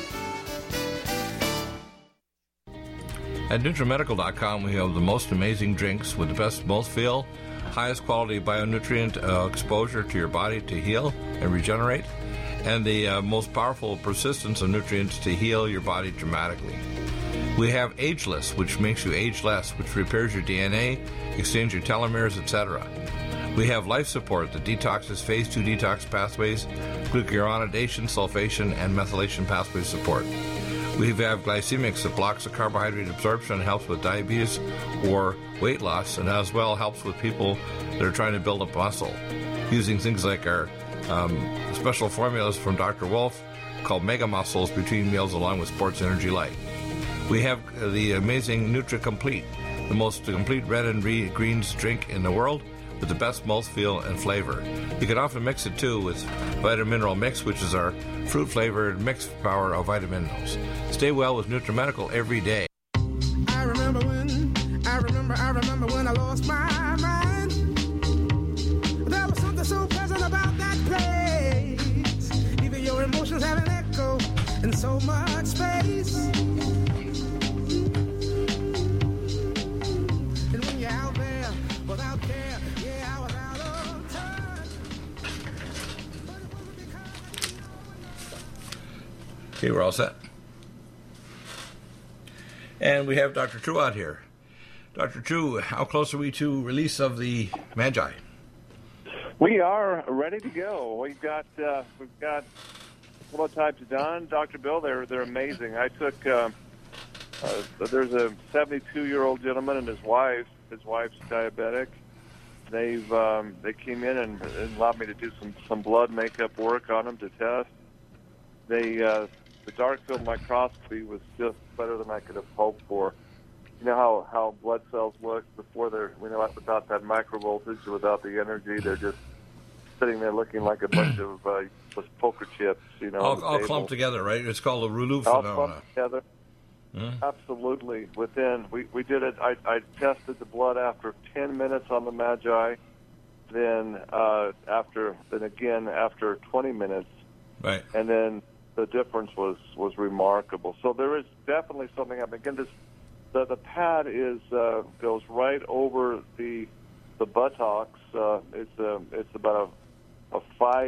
At NutriMedical.com, we have the most amazing drinks with the best mouthfeel, highest quality bionutrient exposure to your body to heal and regenerate, and the most powerful persistence of nutrients to heal your body dramatically. We have Ageless, which makes you age less, which repairs your DNA, extends your telomeres, etc. We have Life Support that detoxes phase 2 detox pathways, glucuronidation, sulfation, and methylation pathway support. We have Glycemics that blocks the carbohydrate absorption and helps with diabetes or weight loss, and as well helps with people that are trying to build up muscle, using things like our special formulas from Dr. Wolf called Mega Muscles between meals along with Sports Energy Light. We have the amazing NutriComplete, the most complete red and greens drink in the world, with the best mouthfeel and flavor. You can often mix it too with Vitamin Mineral Mix, which is our fruit-flavored mixed power of vitamin minerals. Stay well with NutriMedical every day. I remember when I lost my mind. There was something so pleasant about that place. Even your emotions have an echo in so much space. And when you're out there without care, yeah, I was out of touch. Okay, we're all set. And we have Dr. True out here. Dr. True, how close are we to release of the Magi? We are ready to go. We've got prototypes done, Dr. Bill. They're amazing. I took there's a 72-year-old gentleman and his wife. His wife's diabetic. They came in and allowed me to do some blood makeup work on them to test. The dark field microscopy was just better than I could have hoped for. You know how blood cells look before they're, without that microvoltage, without the energy, they're just sitting there looking like a bunch of poker chips, all clumped together, right? It's called the Rouleau phenomenon. All clumped together. Absolutely. We did it. I tested the blood after 10 minutes on the Magi, then again after 20 minutes, right? And then the difference was remarkable. So there is definitely something happening. Again, the pad goes right over the buttocks. It's about a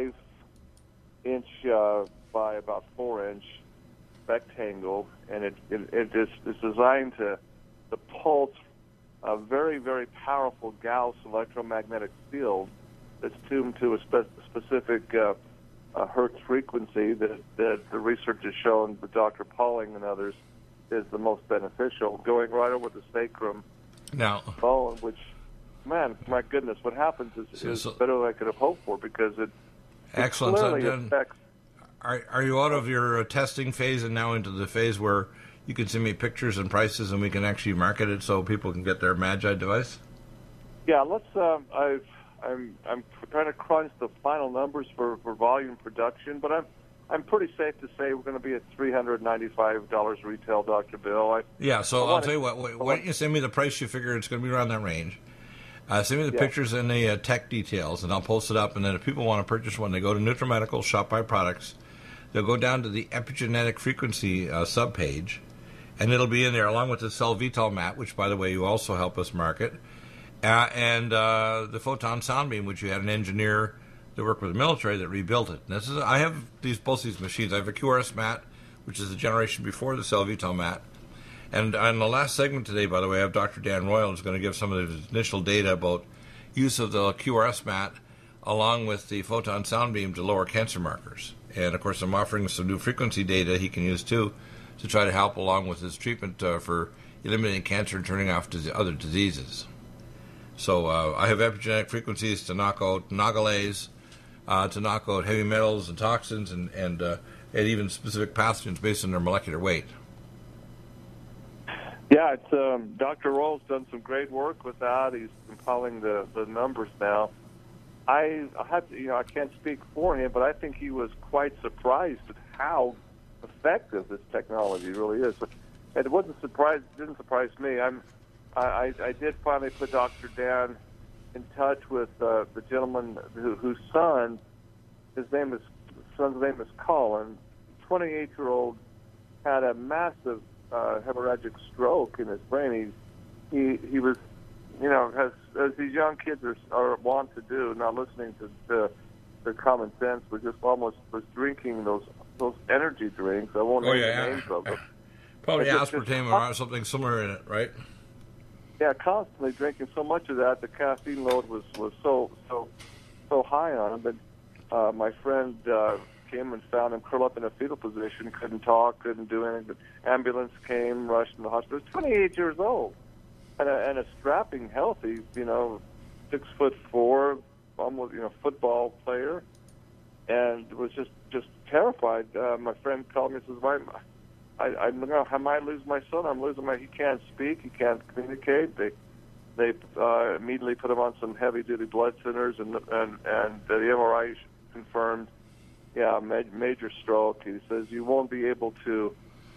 5-inch by about 4-inch rectangle, and it is designed to pulse a very, very powerful Gauss electromagnetic field that's tuned to a specific hertz frequency that the research has shown with Dr. Pauling and others is the most beneficial, going right over the sacrum bone, which, man, my goodness, what happens is better than I could have hoped for, because it clearly affects. Are you out of your testing phase and now into the phase where you can send me pictures and prices and we can actually market it so people can get their Magi device? Yeah, let's. I'm trying to crunch the final numbers for volume production, but I'm pretty safe to say we're going to be at $395 retail, Dr. Bill. I'll tell you what. Why don't you send me the price you figure it's going to be around that range? Send me the pictures and the tech details, and I'll post it up. And then if people want to purchase one, they go to NutriMedical, shop by products. They'll go down to the epigenetic frequency subpage, and it'll be in there along with the Cell Vital mat, which, by the way, you also help us market, and the photon sound beam, which you had an engineer that worked with the military that rebuilt it. And I have both these machines. I have a QRS mat, which is the generation before the Cell Vital mat. And on the last segment today, by the way, I have Dr. Dan Royal who's going to give some of his initial data about use of the QRS mat along with the photon sound beam to lower cancer markers. And, of course, I'm offering some new frequency data he can use, too, to try to help along with his treatment for eliminating cancer and turning off other diseases. So I have epigenetic frequencies to knock out nagalase, to knock out heavy metals and toxins and even specific pathogens based on their molecular weight. Yeah, it's Dr. Roll's done some great work with that. He's compiling the numbers now. I can't speak for him, but I think he was quite surprised at how effective this technology really is. And it didn't surprise me. I did finally put Dr. Dan in touch with the gentleman whose son's name is Colin. 28-year-old had a massive hemorrhagic stroke in his brain. He was, as these young kids are wont to do, not listening to their common sense, was drinking those energy drinks. I won't name the names of them. Probably aspartame or something similar in it, right? Yeah, constantly drinking so much of that, the caffeine load was so high on him. But my friend came and found him curled up in a fetal position, couldn't talk, couldn't do anything. The ambulance came, rushed to the hospital. He was 28 years old and a strapping, healthy, 6'4", almost football player, and was just terrified. My friend called me and says, I might lose my son. He can't speak. He can't communicate. They immediately put him on some heavy-duty blood thinners, and the MRI confirmed, major stroke. He says you won't be able to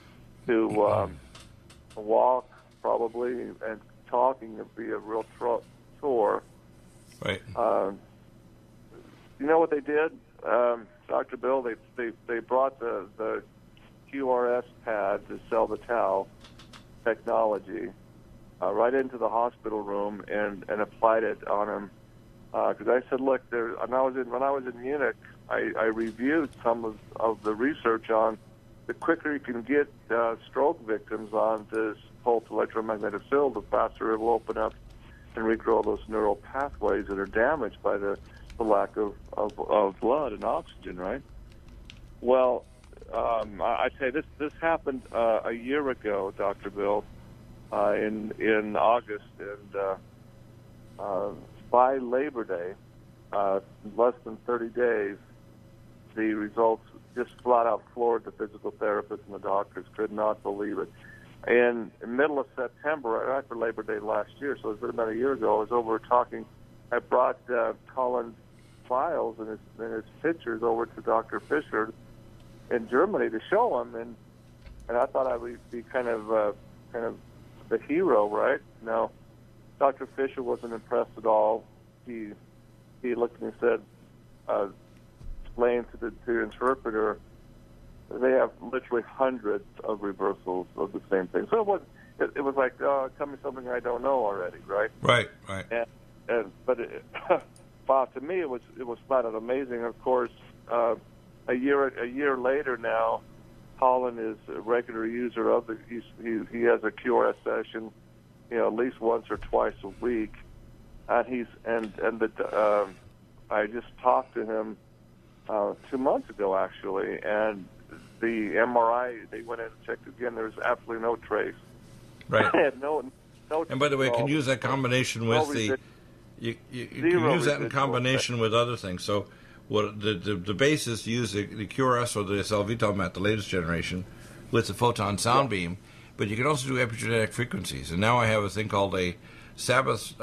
walk probably, and talking will be a real chore. Right. You know what they did, Dr. Bill? They brought the QRS pad to Cell Vital technology right into the hospital room and applied it on him. Because I said, look, when I was in Munich, I reviewed some of the research on the quicker you can get stroke victims on this pulsed electromagnetic field, the faster it will open up and regrow those neural pathways that are damaged by the the lack of blood and oxygen, right? Well, I'd say this happened a year ago, Dr. Bill, in August, and by Labor Day, less than 30 days, the results just flat out floored the physical therapists and the doctors. Could not believe it. And in the middle of September, right after Labor Day last year, so it was about a year ago, I was over talking. I brought Colin's files and his pictures over to Dr. Fisher in Germany to show him, and I thought I would be kind of the hero, right? No, Dr. Fisher wasn't impressed at all. He looked at me and said, explained to the interpreter, they have literally hundreds of reversals of the same thing. So it was like, tell me something I don't know already, right? Right. But wow, to me it was flat out amazing. Of course, a year later now, Colin is a regular user of the. He has a QRS session, at least once or twice a week, and I just talked to him 2 months ago actually, and the MRI, they went in and checked again. There's absolutely no trace. Right. I had no. And by the way, you can use that combination with you can use that in combination with other things. So, what the base is to use the QRS or the Salvitalmet, the latest generation, with the photon sound beam. But you can also do epigenetic frequencies. And now I have a thing called a Sabbath,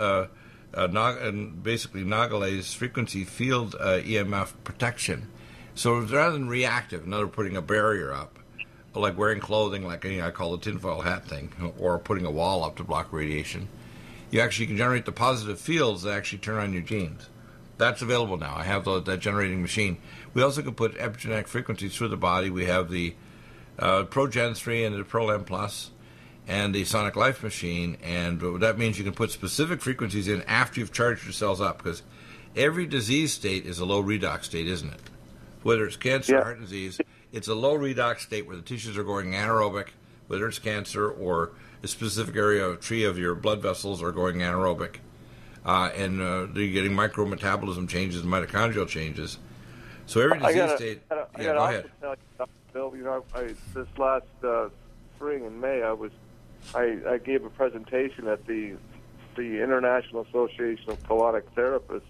and basically Nagel's frequency field EMF protection. So rather than reactive, another putting a barrier up, like wearing clothing, like I call the tinfoil hat thing, or putting a wall up to block radiation, you actually can generate the positive fields that actually turn on your genes. That's available now. I have that generating machine. We also can put epigenetic frequencies through the body. We have the ProGen 3 and the ProLem Plus and the Sonic Life machine, and that means you can put specific frequencies in after you've charged your cells up, because every disease state is a low redox state, isn't it? Whether it's cancer or heart disease, it's a low redox state where the tissues are going anaerobic, whether it's cancer or a specific area of tree of your blood vessels are going anaerobic, and you're getting micrometabolism changes and mitochondrial changes. So every disease state... go ahead. Bill, this last spring in May, I gave a presentation at the International Association of Colonic Therapists,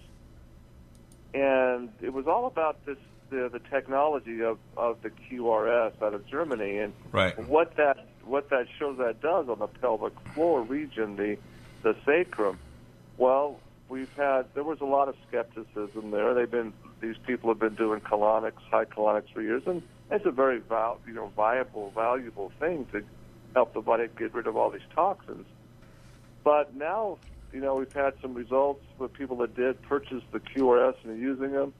and it was all about the technology of the QRS out of Germany, and what that shows that does on the pelvic floor region, the sacrum. Well, there was a lot of skepticism there. These people have been doing colonics, high colonics for years, and it's a very viable, valuable thing to help the body get rid of all these toxins. But now, we've had some results with people that did purchase the QRS and are using them.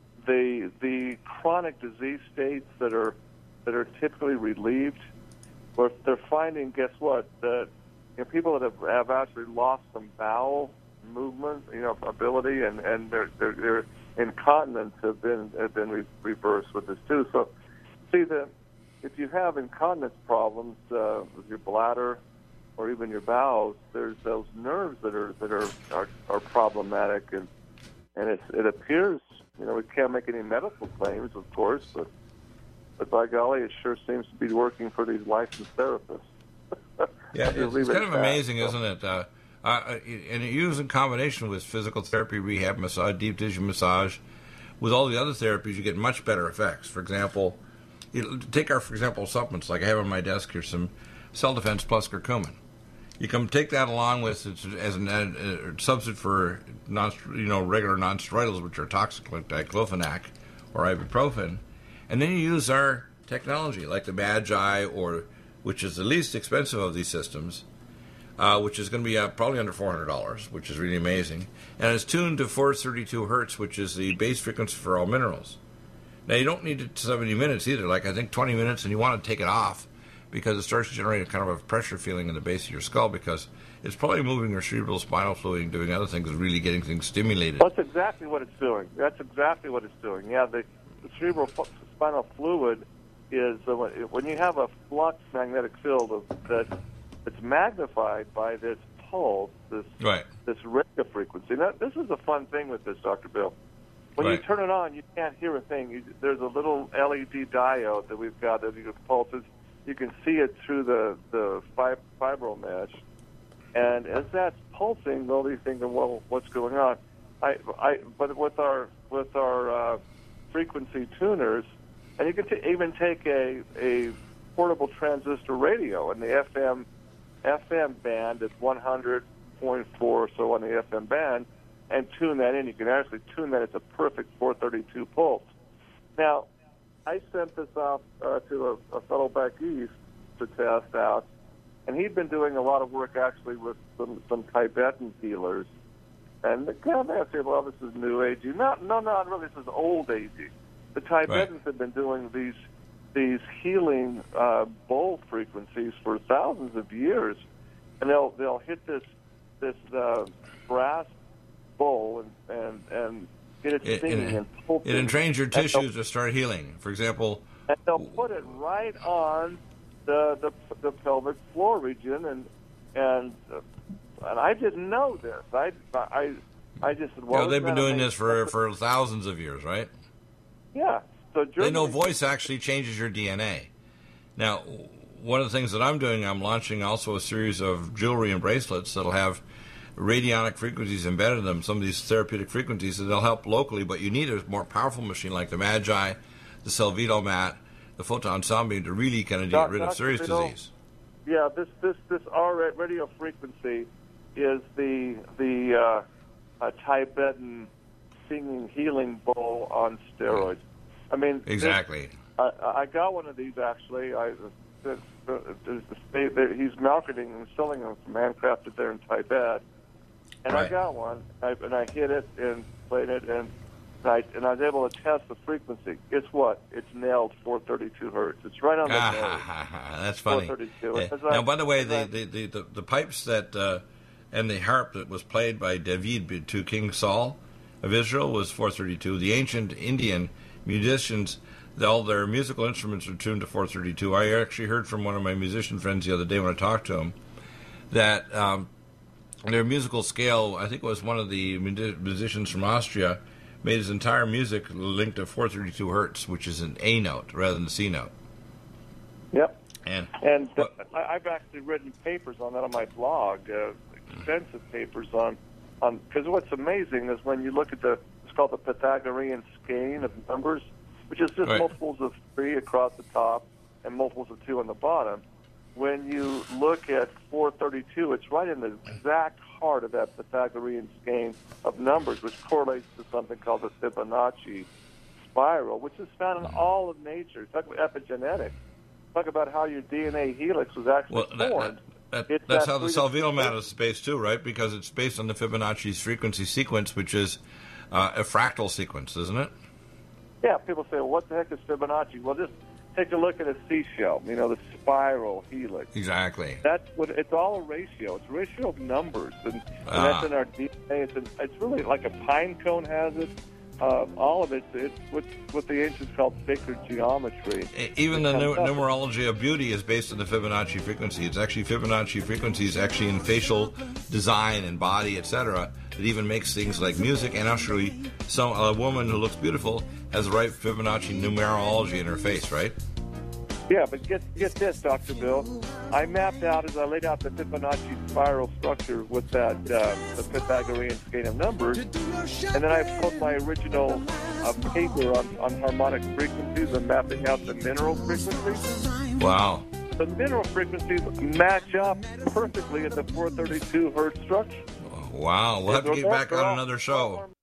The chronic disease states that are typically relieved, where they're finding, guess what, that people that have actually lost some bowel movement, ability, and their incontinence have been reversed with this too. So, see, if you have incontinence problems with your bladder or even your bowels, there's those nerves that are problematic, and it appears, we can't make any medical claims, of course, but by golly, it sure seems to be working for these licensed therapists. Yeah, it's kind of amazing, isn't it? And used in combination with physical therapy, rehab, massage, deep tissue massage, with all the other therapies, you get much better effects. For example, take for example, supplements. Like I have on my desk here some Cell Defense Plus curcumin. You can take that along with as a substitute for regular non-steroidals, which are toxic, like diclofenac or ibuprofen, and then you use our technology, like the Magi, which is the least expensive of these systems, which is going to be probably under $400, which is really amazing, and it's tuned to 432 hertz, which is the base frequency for all minerals. Now you don't need it 70 minutes either. Like I think 20 minutes, and you want to take it off, because it starts to generate a kind of a pressure feeling in the base of your skull, because it's probably moving your cerebral spinal fluid and doing other things, and really getting things stimulated. That's exactly what it's doing. Yeah, the cerebral spinal fluid is when you have a flux magnetic field that's magnified by this pulse, this radio frequency. Now, this is a fun thing with this, Dr. Bill. When Right. you turn it on, you can't hear a thing. There's a little LED diode that we've got that you can pulse it. You can see it through the fibro mesh. And as that's pulsing, they'll be thinking, well, what's going on? But with our frequency tuners, and you can even take a portable transistor radio, and the FM band is 100.4 or so on the FM band, and tune that in. You can actually tune that. It's a perfect 432 pulse. Now, I sent this off to a fellow back east to test out, and he'd been doing a lot of work actually with some Tibetan healers. And the guy said, well, this is new agey. No, not really. This is old agey. The Tibetans have been doing these healing bowl frequencies for thousands of years, and they'll hit this brass bowl and get it singing and pulse it entrains your tissues to start healing. For example, and they'll put it right on the pelvic floor region, and I didn't know this. I just said, well, they've been doing this for thousands of years, right? Yeah. So they know voice actually changes your DNA. Now, one of the things that I'm doing, I'm launching also a series of jewelry and bracelets that'll have radionic frequencies embedded in them, some of these therapeutic frequencies, that they'll help locally, but you need a more powerful machine like the Magi, the Selvito Mat, the Photon Sound Beam to really kind of get rid of serious disease. Yeah, this RF radio frequency is the Tibetan singing healing bowl on steroids. I mean, exactly. I got one of these actually. He's marketing and selling them from handcrafted there in Tibet, and I got one. And I hit it and played it, and I was able to test the frequency. It's what? It's nailed 432 hertz. It's right on the nose. That's funny. 432. Now, by the way, the pipes that and the harp that was played by David to King Saul of Israel was 432. The ancient Indian musicians, all their musical instruments are tuned to 432. I actually heard from one of my musician friends the other day when I talked to him that their musical scale, I think it was one of the musicians from Austria, made his entire music linked to 432 hertz, which is an A note rather than a C note. Yep. And I've actually written papers on that on my blog, extensive papers on because what's amazing is when you look at it's called the Pythagorean skein of numbers, which is just multiples of 3 across the top and multiples of 2 on the bottom. When you look at 432, it's right in the exact heart of that Pythagorean skein of numbers, which correlates to something called the Fibonacci spiral, which is found in all of nature. Talk about epigenetics. Talk about how your DNA helix was actually formed. That's how the Selvito Mat is based too, right? Because it's based on the Fibonacci's frequency sequence, which is a fractal sequence, isn't it? Yeah, people say, well, what the heck is Fibonacci? Well, just take a look at a seashell, the spiral helix. Exactly. That's what it's all a ratio. It's a ratio of numbers, and that's in our DNA. It's really like a pine cone has it. All of it's what the ancients called sacred geometry. Even the numerology of beauty is based on the Fibonacci frequency. It's actually Fibonacci frequencies actually in facial design and body, etc. That even makes things like music. And actually, a woman who looks beautiful has the right Fibonacci numerology in her face, right? Yeah, but get this, Dr. Bill. I mapped out, as I laid out the Fibonacci spiral structure with that the Pythagorean skein of numbers, and then I put my original paper on harmonic frequencies and mapping out the mineral frequencies. Wow. The mineral frequencies match up perfectly at the 432 hertz structure. Wow, we'll have to get back on another show.